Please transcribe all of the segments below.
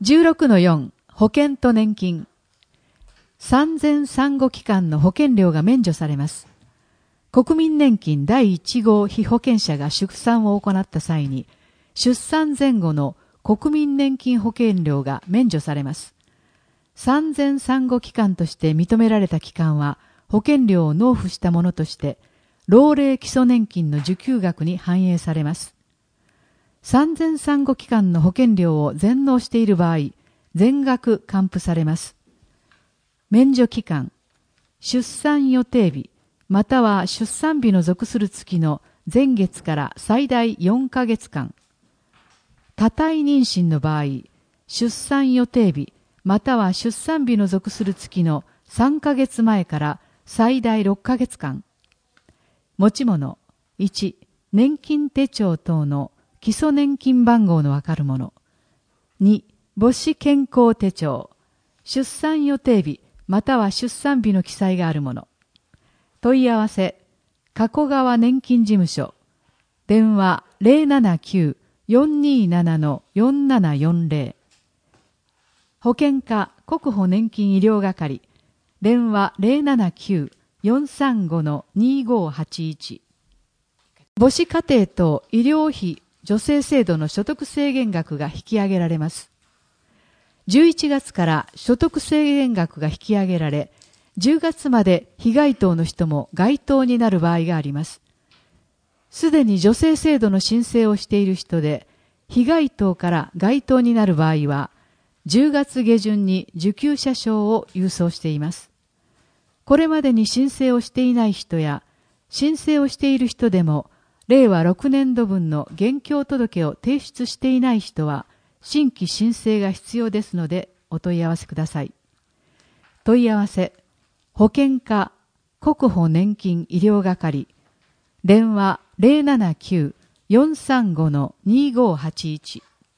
16-4 保険と年金。産前産後期間の保険料が免除されます。国民年金第1号被保険者が出産を行った際に、出産前後の国民年金保険料が免除されます。産前産後期間として認められた期間は、保険料を納付したものとして、老齢基礎年金の受給額に反映されます。産前産後期間の保険料を全納している場合、全額還付されます。免除期間、出産予定日、または出産日の属する月の前月から最大4ヶ月間。多胎妊娠の場合、出産予定日、または出産日の属する月の3ヶ月前から最大6ヶ月間。持ち物、1、年金手帳等の基礎年金番号のわかるもの。2、母子健康手帳、出産予定日、または出産日の記載があるもの。問い合わせ、加古川年金事務所。電話 079-427-4740。保険課国保年金医療係。電話 079-435-2581。母子家庭と医療費助成制度の所得制限額が引き上げられます。11月から所得制限額が引き上げられ、10月まで被該当の人も該当になる場合があります。すでに助成制度の申請をしている人で、被該当から該当になる場合は、10月下旬に受給者証を郵送しています。これまでに申請をしていない人や、申請をしている人でも、令和6年度分の現況届を提出していない人は、新規申請が必要ですのでお問い合わせください。問い合わせ、保険課国保年金医療係、電話 079-435-2581。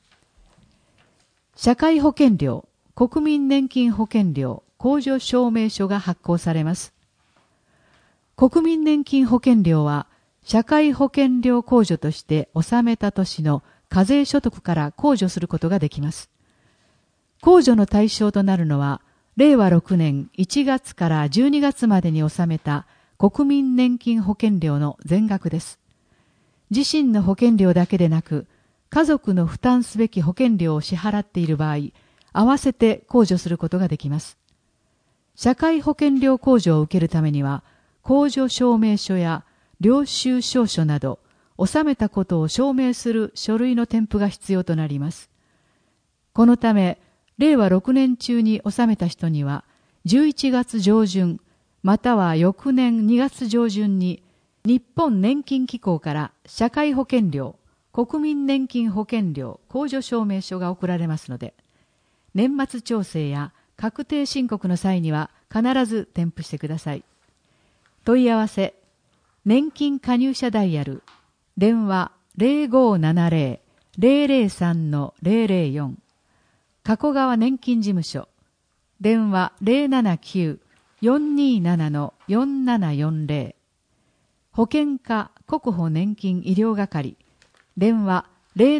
社会保険料、国民年金保険料控除証明書が発行されます。国民年金保険料は、社会保険料控除として納めた年の課税所得から控除することができます。控除の対象となるのは、令和6年1月から12月までに納めた国民年金保険料の全額です。自身の保険料だけでなく、家族の負担すべき保険料を支払っている場合、合わせて控除することができます。社会保険料控除を受けるためには、控除証明書や領収証書など、納めたことを証明する書類の添付が必要となります。このため、令和6年中に納めた人には、11月上旬、または翌年2月上旬に、日本年金機構から社会保険料、国民年金保険料控除証明書が送られますので、年末調整や確定申告の際には必ず添付してください。問い合わせ、年金加入者ダイヤル、電話 0570-003-004。加古川年金事務所。電話 079-427-4740。保険課国保年金医療係。電話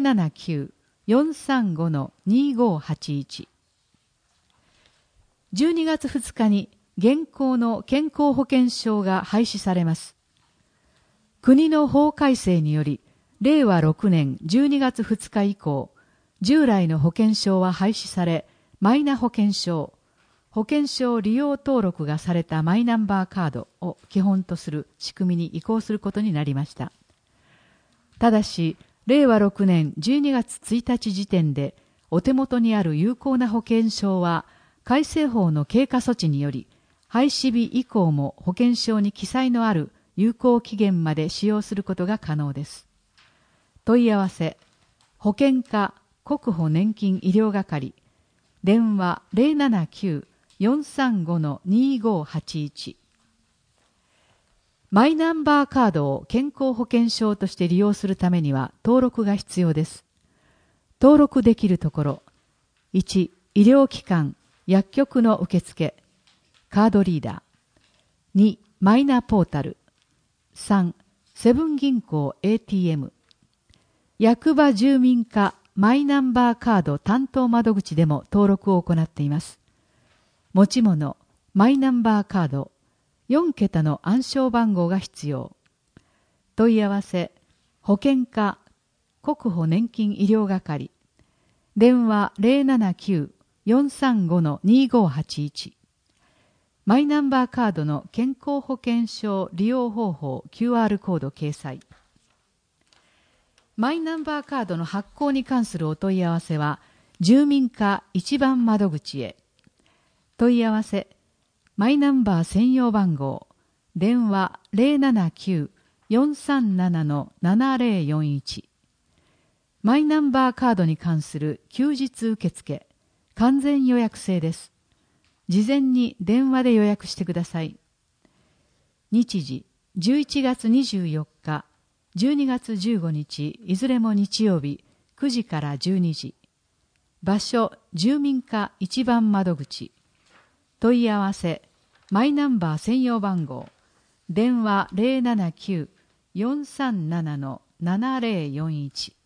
079-435-2581。12月2日に現行の健康保険証が廃止されます。国の法改正により、令和6年12月2日以降、従来の保険証は廃止され、マイナ保険証、保険証利用登録がされたマイナンバーカードを基本とする仕組みに移行することになりました。ただし、令和6年12月1日時点で、お手元にある有効な保険証は、改正法の経過措置により、廃止日以降も保険証に記載のある有効期限まで使用することが可能です。問い合わせ、保険課国保年金医療係、電話 079-435-2581。マイナンバーカードを健康保険証として利用するためには登録が必要です。登録できるところ、1、医療機関、薬局の受付、カードリーダー。2、マイナポータル。3、セブン銀行 ATM。役場住民課マイナンバーカード担当窓口でも登録を行っています。持ち物、マイナンバーカード、4桁の暗証番号が必要。問い合わせ、保険課、国保年金医療係、電話 079-435-2581。マイナンバーカードの健康保険証利用方法 QR コード掲載。マイナンバーカードの発行に関するお問い合わせは、住民課一番窓口へ。問い合わせ、マイナンバー専用番号、電話 079-437-7041。マイナンバーカードに関する休日受付、完全予約制です。事前に電話で予約してください。日時、11月24日、12月15日、いずれも日曜日、9時から12時。場所、住民課一番窓口。問い合わせ、マイナンバー専用番号、電話 079-437-7041。